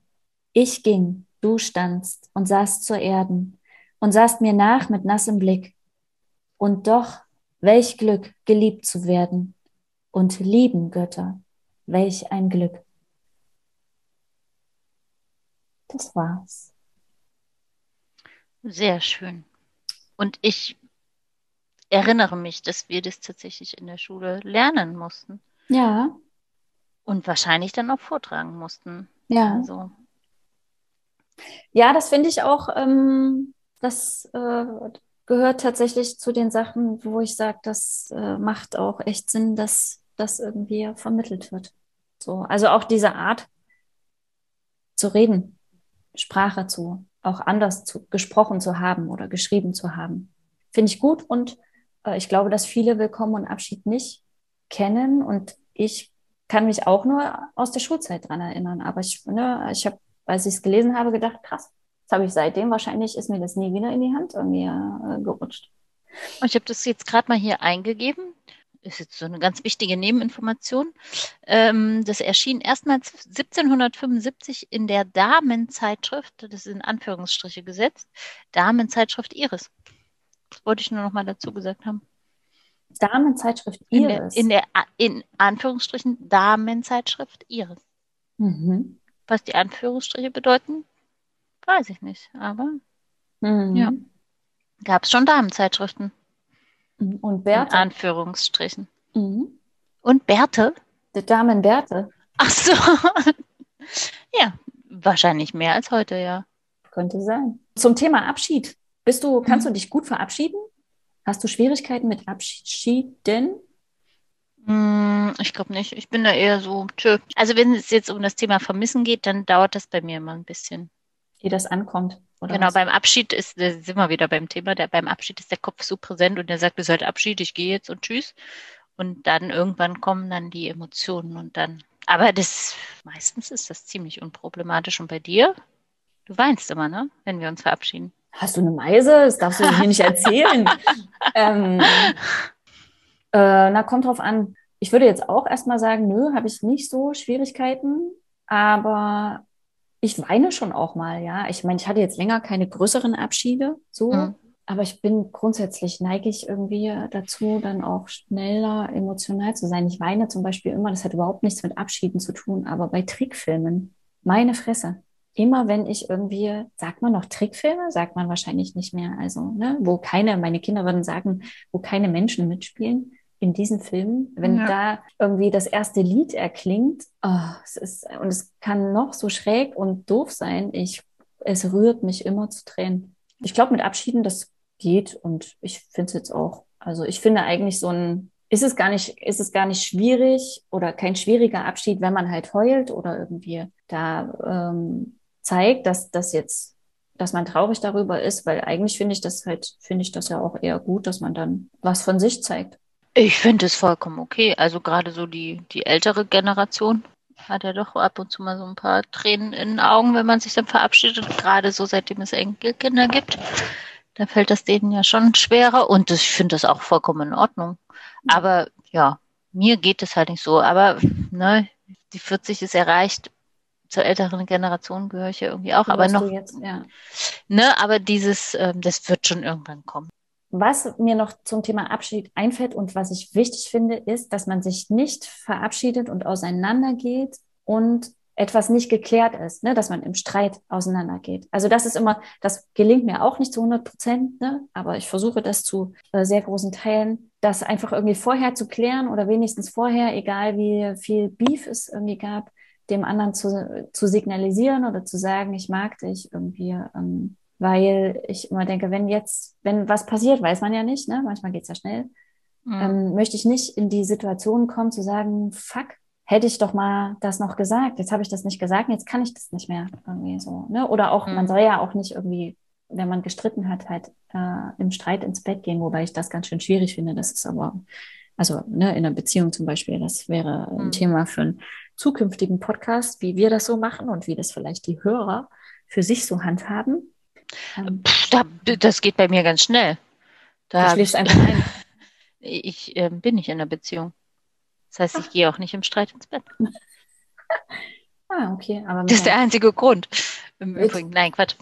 Ich ging, du standst und sahst zur Erden und sahst mir nach mit nassem Blick. Und doch, welch Glück, geliebt zu werden. Und lieben Götter, welch ein Glück. Das war's. Sehr schön. Und ich erinnere mich, dass wir das tatsächlich in der Schule lernen mussten. Ja. Und wahrscheinlich dann auch vortragen mussten. Ja. Also. Ja, das finde ich auch, das gehört tatsächlich zu den Sachen, wo ich sage, das macht auch echt Sinn, dass das irgendwie vermittelt wird. So, also auch diese Art zu reden, Sprache auch anders gesprochen zu haben oder geschrieben zu haben, finde ich gut. Und ich glaube, dass viele Willkommen und Abschied nicht kennen. Und ich kann mich auch nur aus der Schulzeit dran erinnern. Aber ich habe, als ich es gelesen habe, gedacht, krass, das habe ich seitdem, wahrscheinlich ist mir das nie wieder in die Hand irgendwie gerutscht. Ich habe das jetzt gerade mal hier eingegeben. Ist jetzt so eine ganz wichtige Nebeninformation. Das erschien erstmals 1775 in der Damenzeitschrift, das ist in Anführungsstriche gesetzt, Damenzeitschrift Iris. Das wollte ich nur noch mal dazu gesagt haben. Damenzeitschrift Iris? In Anführungsstrichen Damenzeitschrift Iris. Mhm. Was die Anführungsstriche bedeuten, weiß ich nicht, aber ja. Gab es schon Damenzeitschriften. Und Berthe? In Anführungsstrichen. Mhm. Und Berthe? Die Damen Berthe. Ach so. Ja, wahrscheinlich mehr als heute, ja. Könnte sein. Zum Thema Abschied. Kannst du dich gut verabschieden? Hast du Schwierigkeiten mit Abschieden? Ich glaube nicht. Ich bin da eher so, tschö. Also wenn es jetzt um das Thema Vermissen geht, dann dauert das bei mir immer ein bisschen. Wie das ankommt, oder Genau, was? beim Abschied da sind wir wieder beim Thema, beim Abschied ist der Kopf so präsent und der sagt, es ist halt Abschied, ich gehe jetzt und tschüss. Und dann irgendwann kommen dann die Emotionen und dann, aber meistens ist das ziemlich unproblematisch. Und bei dir? Du weinst immer, ne? Wenn wir uns verabschieden. Hast du eine Meise? Das darfst du mir nicht erzählen. Kommt drauf an. Ich würde jetzt auch erstmal sagen, nö, habe ich nicht so Schwierigkeiten, aber ich weine schon auch mal, ja. Ich meine, ich hatte jetzt länger keine größeren Abschiede, so, aber ich bin grundsätzlich, neige ich irgendwie dazu, dann auch schneller emotional zu sein. Ich weine zum Beispiel immer, das hat überhaupt nichts mit Abschieden zu tun, aber bei Trickfilmen, meine Fresse. Immer wenn ich irgendwie, sagt man noch Trickfilme? Sagt man wahrscheinlich nicht mehr. Also, ne, meine Kinder würden sagen, wo keine Menschen mitspielen in diesen Filmen, wenn Ja. da irgendwie das erste Lied erklingt, und es kann noch so schräg und doof sein, es rührt mich immer zu Tränen. Ich glaube, mit Abschieden, das geht und ich finde es jetzt auch, also ich finde eigentlich ist es gar nicht schwierig oder kein schwieriger Abschied, wenn man halt heult oder irgendwie da zeigt, dass man traurig darüber ist, weil eigentlich finde ich das ja auch eher gut, dass man dann was von sich zeigt. Ich finde es vollkommen okay. Also gerade so die ältere Generation hat ja doch ab und zu mal so ein paar Tränen in den Augen, wenn man sich dann verabschiedet. Gerade so seitdem es Enkelkinder gibt. Da fällt das denen ja schon schwerer und ich finde das auch vollkommen in Ordnung. Aber ja, mir geht es halt nicht so. Aber ne, die 40 ist erreicht. Zur älteren Generation gehöre ich ja irgendwie auch. Aber noch, ja. ne, aber das wird schon irgendwann kommen. Was mir noch zum Thema Abschied einfällt und was ich wichtig finde, ist, dass man sich nicht verabschiedet und auseinandergeht und etwas nicht geklärt ist, ne? Dass man im Streit auseinandergeht. Also das gelingt mir auch nicht zu 100%, ne? Aber ich versuche das zu sehr großen Teilen, das einfach irgendwie vorher zu klären oder wenigstens vorher, egal wie viel Beef es irgendwie gab, dem anderen zu signalisieren oder zu sagen, ich mag dich irgendwie, weil ich immer denke, wenn was passiert, weiß man ja nicht, ne? Manchmal geht's ja schnell, möchte ich nicht in die Situation kommen, zu sagen, fuck, hätte ich doch mal das noch gesagt, jetzt habe ich das nicht gesagt, jetzt kann ich das nicht mehr irgendwie so, ne? Oder auch, man soll ja auch nicht irgendwie, wenn man gestritten hat, halt im Streit ins Bett gehen, wobei ich das ganz schön schwierig finde, das ist aber, also ne, in einer Beziehung zum Beispiel, das wäre ein Thema für einen zukünftigen Podcast, wie wir das so machen und wie das vielleicht die Hörer für sich so handhaben. Das geht bei mir ganz schnell. Du schläfst einfach ein. Ich bin nicht in einer Beziehung. Das heißt, ich gehe auch nicht im Streit ins Bett. Okay. Aber das ist der einzige Grund. Im Übrigen, nein, Quatsch.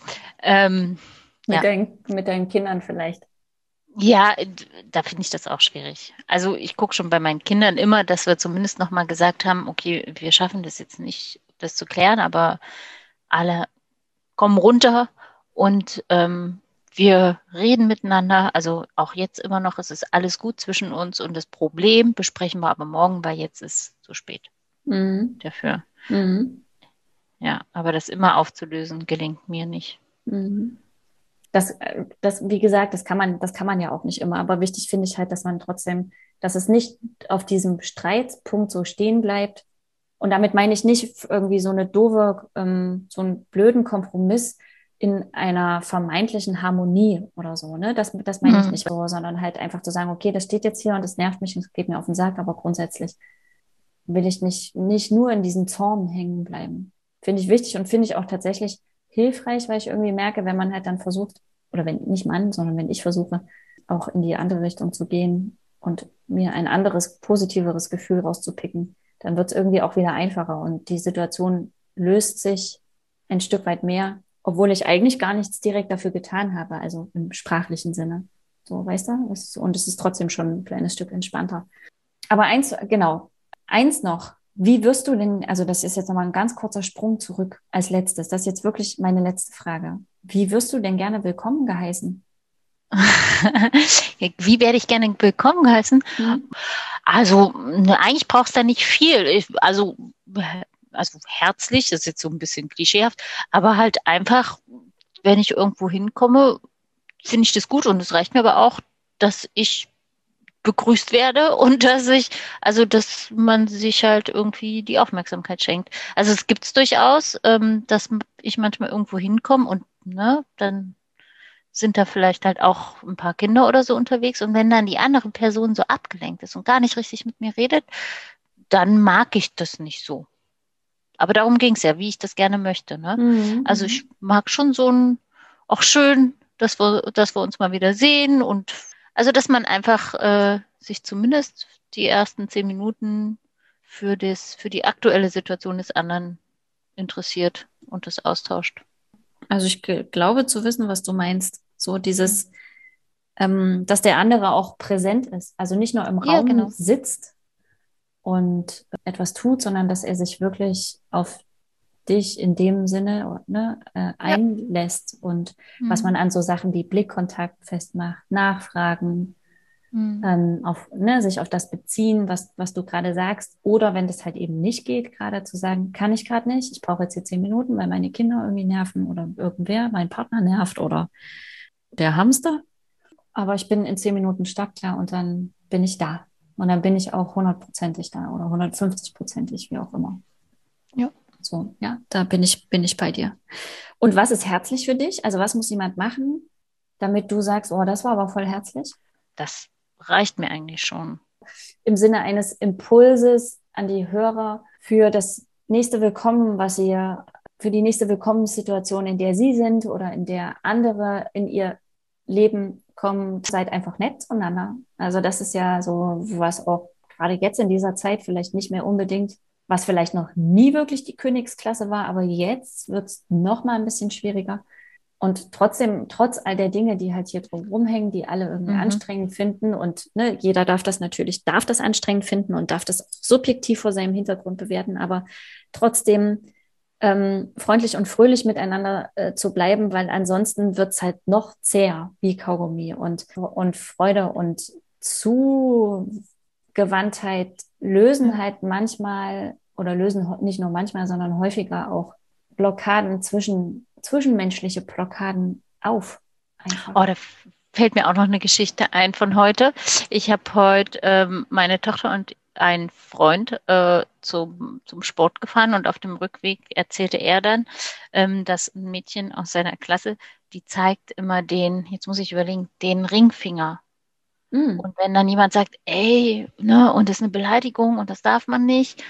Mit deinen Kindern vielleicht. Ja, da finde ich das auch schwierig. Also ich gucke schon bei meinen Kindern immer, dass wir zumindest nochmal gesagt haben, okay, wir schaffen das jetzt nicht, das zu klären, aber alle kommen runter und wir reden miteinander. Also auch jetzt immer noch, es ist alles gut zwischen uns und das Problem besprechen wir aber morgen, weil jetzt ist zu spät dafür. Ja, aber das immer aufzulösen gelingt mir nicht. Das, wie gesagt, das kann man ja auch nicht immer. Aber wichtig finde ich halt, dass man trotzdem, dass es nicht auf diesem Streitpunkt so stehen bleibt. Und damit meine ich nicht irgendwie so eine doofe, so einen blöden Kompromiss in einer vermeintlichen Harmonie oder so, ne? Das meine ich nicht so, sondern halt einfach zu sagen, okay, das steht jetzt hier und das nervt mich und es geht mir auf den Sack, aber grundsätzlich will ich nicht nur in diesem Zorn hängen bleiben. Finde ich wichtig und finde ich auch tatsächlich hilfreich, weil ich irgendwie merke, wenn man halt dann versucht, oder wenn nicht man, sondern wenn ich versuche, auch in die andere Richtung zu gehen und mir ein anderes, positiveres Gefühl rauszupicken, dann wird es irgendwie auch wieder einfacher und die Situation löst sich ein Stück weit mehr, obwohl ich eigentlich gar nichts direkt dafür getan habe, also im sprachlichen Sinne. So, weißt du? Und es ist trotzdem schon ein kleines Stück entspannter. Aber eins noch, wie wirst du denn, also das ist jetzt nochmal ein ganz kurzer Sprung zurück als letztes, das ist jetzt wirklich meine letzte Frage. Wie wirst du denn gerne willkommen geheißen? Wie werde ich gerne willkommen geheißen? Also eigentlich brauchst du da nicht viel. Also herzlich, das ist jetzt so ein bisschen klischeehaft, aber halt einfach wenn ich irgendwo hinkomme, finde ich das gut und es reicht mir aber auch, dass ich begrüßt werde und dass man sich halt irgendwie die Aufmerksamkeit schenkt. Also es gibt es durchaus, dass ich manchmal irgendwo hinkomme und ne, dann sind da vielleicht halt auch ein paar Kinder oder so unterwegs und wenn dann die andere Person so abgelenkt ist und gar nicht richtig mit mir redet, dann mag ich das nicht so. Aber darum ging es ja, wie ich das gerne möchte, ne? Also ich mag schon auch schön, dass wir uns mal wieder sehen und also, dass man einfach sich zumindest die ersten 10 Minuten für die aktuelle Situation des anderen interessiert und das austauscht. Also ich glaube zu wissen, was du meinst. So dieses, dass der andere auch präsent ist. Also nicht nur im Ja, Raum genau. sitzt und etwas tut, sondern dass er sich wirklich auf dich in dem Sinne, ne, Ja. einlässt und was man Mhm. an so Sachen wie Blickkontakt festmacht, Nachfragen, Mhm. sich auf das beziehen, was du gerade sagst. Oder wenn das halt eben nicht geht, gerade zu sagen, kann ich gerade nicht, ich brauche jetzt hier 10 Minuten, weil meine Kinder irgendwie nerven oder irgendwer, mein Partner nervt oder der Hamster. Aber ich bin in 10 Minuten startklar und dann bin ich da. Und dann bin ich auch 100%ig da oder 150%ig, wie auch immer. Ja. So, ja, da bin ich bei dir. Und was ist herzlich für dich? Also was muss jemand machen, damit du sagst, oh, das war aber voll herzlich? Das reicht mir eigentlich schon. Im Sinne eines Impulses an die Hörer für das nächste Willkommen, für die nächste Willkommenssituation, in der sie sind oder in der andere in ihr Leben kommen, seid einfach nett zueinander. Also das ist ja so, was auch gerade jetzt in dieser Zeit vielleicht nicht mehr unbedingt, was vielleicht noch nie wirklich die Königsklasse war, aber jetzt wird es noch mal ein bisschen schwieriger. Und trotzdem, trotz all der Dinge, die halt hier drum rumhängen, die alle irgendwie Mhm. anstrengend finden und ne, jeder darf das anstrengend finden und darf das subjektiv vor seinem Hintergrund bewerten, aber trotzdem freundlich und fröhlich miteinander zu bleiben, weil ansonsten wird es halt noch zäher wie Kaugummi und Freude und Zugewandtheit lösen Ja. halt manchmal oder lösen nicht nur manchmal, sondern häufiger auch Blockaden zwischenmenschliche Blockaden auf. Einfach. Oh, fällt mir auch noch eine Geschichte ein von heute. Ich habe heute meine Tochter und einen Freund zum Sport gefahren und auf dem Rückweg erzählte er dann, dass ein Mädchen aus seiner Klasse, die zeigt immer jetzt muss ich überlegen, den Ringfinger. Mm. Und wenn dann jemand sagt, ey, ne, und das ist eine Beleidigung und das darf man nicht,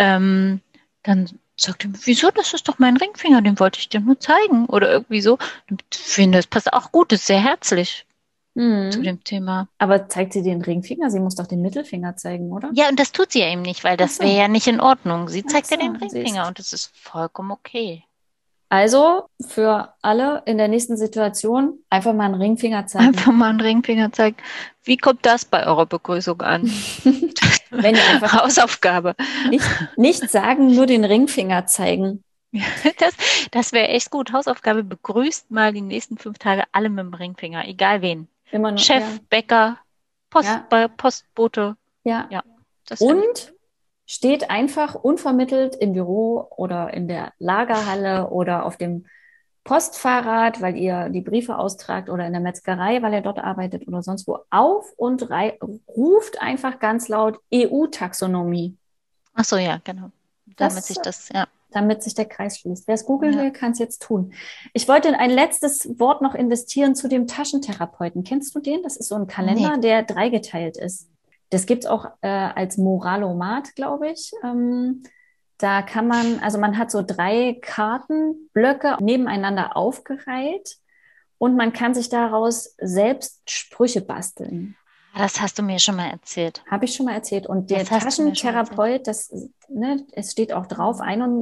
dann sagt er, wieso, das ist doch mein Ringfinger, den wollte ich dir nur zeigen oder irgendwie so. Ich finde, das passt auch gut, das ist sehr herzlich zu Mm. dem Thema. Aber zeigt sie den Ringfinger? Sie muss doch den Mittelfinger zeigen, oder? Ja, und das tut sie ja eben nicht, weil Ach das wäre so, ja nicht in Ordnung. Sie ach zeigt ja so, den Ringfinger siehst. und das ist vollkommen okay. Also für alle in der nächsten Situation einfach mal einen Ringfinger zeigen. Einfach mal einen Ringfinger zeigen. Wie kommt das bei eurer Begrüßung an? Wenn ihr einfach Hausaufgabe. nicht sagen, nur den Ringfinger zeigen. Das, das wäre echt gut. Hausaufgabe, begrüßt mal die nächsten 5 Tage alle mit dem Ringfinger, egal wen. Immer nur, ja, Chef, Bäcker, ja, Postbote. ja. Ja, das fände ich gut. Und steht einfach unvermittelt im Büro oder in der Lagerhalle oder auf dem Postfahrrad, weil ihr die Briefe austragt oder in der Metzgerei, weil ihr dort arbeitet oder sonst wo auf und ruft einfach ganz laut EU-Taxonomie. Ach so, ja, genau. Damit Das, sich das, ja. damit sich der Kreis schließt. Wer es googeln Ja. will, kann es jetzt tun. Ich wollte in ein letztes Wort noch investieren zu dem Taschentherapeuten. Kennst du den? Das ist so ein Nee. Kalender, der dreigeteilt ist. Das gibt es auch als Moralomat, glaube ich. Da kann man, also man hat so 3 Kartenblöcke nebeneinander aufgereiht und man kann sich daraus selbst Sprüche basteln. Das hast du mir schon mal erzählt. Habe ich schon mal erzählt. Und der Das hast du mir schon mal erzählt. Taschentherapeut, ne, es steht auch drauf,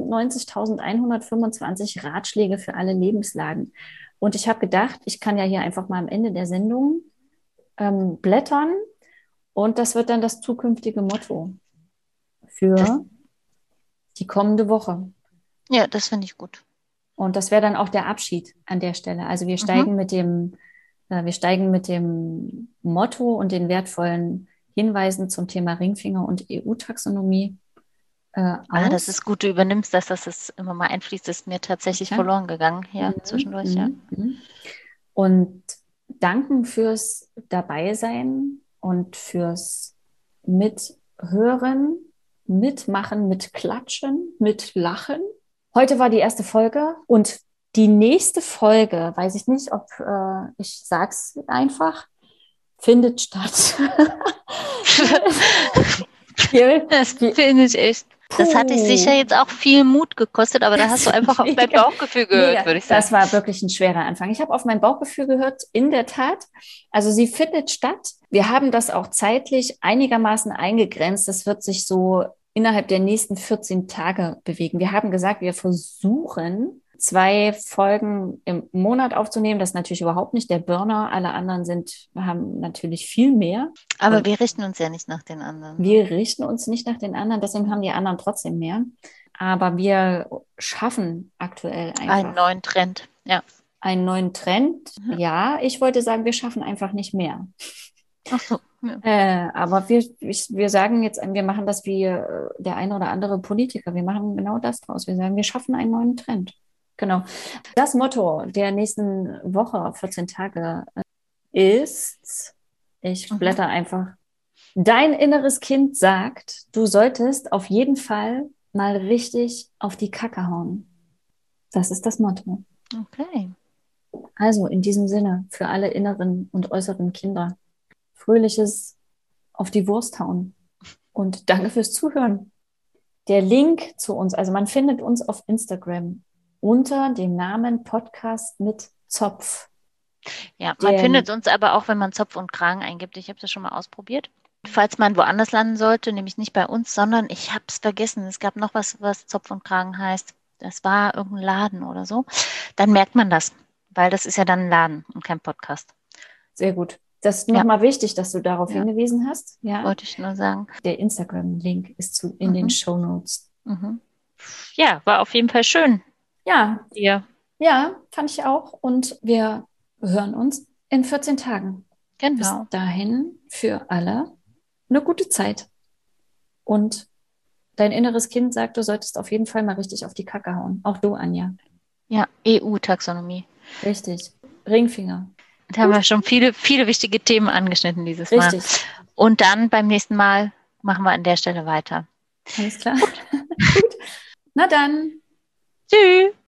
91.125 Ratschläge für alle Lebenslagen. Und ich habe gedacht, ich kann ja hier einfach mal am Ende der Sendung blättern und das wird dann das zukünftige Motto Das, für die kommende Woche. ja, das finde ich gut. Und das wäre dann auch der Abschied an der Stelle. Also Mhm. wir steigen mit dem Motto und den wertvollen Hinweisen zum Thema Ringfinger und EU-Taxonomie Das aus. ist gut, du übernimmst das, dass es immer mal einfließt, ist mir tatsächlich Ja. verloren gegangen hier zwischendurch, ja. Und danken fürs Dabeisein und fürs Mithören, Mitmachen, Mitklatschen, Mitlachen. Heute war die erste Folge und die nächste Folge, weiß ich nicht, ob ich sag's einfach, findet statt. Das finde ich echt. Das hat dich sicher jetzt auch viel Mut gekostet, aber da hast du einfach auf dein Bauchgefühl gehört, würde ich sagen. Das war wirklich ein schwerer Anfang. Ich habe auf mein Bauchgefühl gehört, in der Tat. Also sie findet statt. Wir haben das auch zeitlich einigermaßen eingegrenzt. Das wird sich so innerhalb der nächsten 14 Tage bewegen. Wir haben gesagt, wir versuchen 2 Folgen im Monat aufzunehmen. Das ist natürlich überhaupt nicht der Burner. Alle anderen haben natürlich viel mehr. Aber wir richten uns ja nicht nach den anderen. Wir richten uns nicht nach den anderen, deswegen haben die anderen trotzdem mehr. Aber wir schaffen aktuell einfach einen neuen Trend, ja. Einen neuen Trend. Ja, ich wollte sagen, wir schaffen einfach nicht mehr. Ach so. Ja. Aber wir sagen jetzt, wir machen das wie der eine oder andere Politiker. Wir machen genau das draus. Wir sagen, wir schaffen einen neuen Trend. Genau. Das Motto der nächsten Woche, 14 Tage, ist, ich blätter einfach. Dein inneres Kind sagt, du solltest auf jeden Fall mal richtig auf die Kacke hauen. Das ist das Motto. Okay. Also in diesem Sinne, für alle inneren und äußeren Kinder, fröhliches auf die Wurst hauen. Und danke fürs Zuhören. Der Link zu uns, also man findet uns auf Instagram unter dem Namen Podcast mit Zopf. Ja, man findet uns aber auch, wenn man Zopf und Kragen eingibt. Ich habe das schon mal ausprobiert. Falls man woanders landen sollte, nämlich nicht bei uns, sondern ich habe es vergessen. Es gab noch was Zopf und Kragen heißt. Das war irgendein Laden oder so. Dann merkt man das, weil das ist ja dann ein Laden und kein Podcast. Sehr gut. Das ist nochmal wichtig, dass du darauf hingewiesen hast. Ja. Wollte ich nur sagen. Der Instagram-Link ist in den Shownotes. Ja, war auf jeden Fall schön. Ja. Ja, fand ich auch. Und wir hören uns in 14 Tagen. Genau. Bis dahin für alle eine gute Zeit. Und dein inneres Kind sagt, du solltest auf jeden Fall mal richtig auf die Kacke hauen. Auch du, Anja. Ja, EU-Taxonomie. Richtig. Ringfinger. Da haben wir schon viele, viele wichtige Themen angeschnitten dieses Mal. Richtig. Und dann beim nächsten Mal machen wir an der Stelle weiter. Alles klar. Gut. Na dann. Tschüss.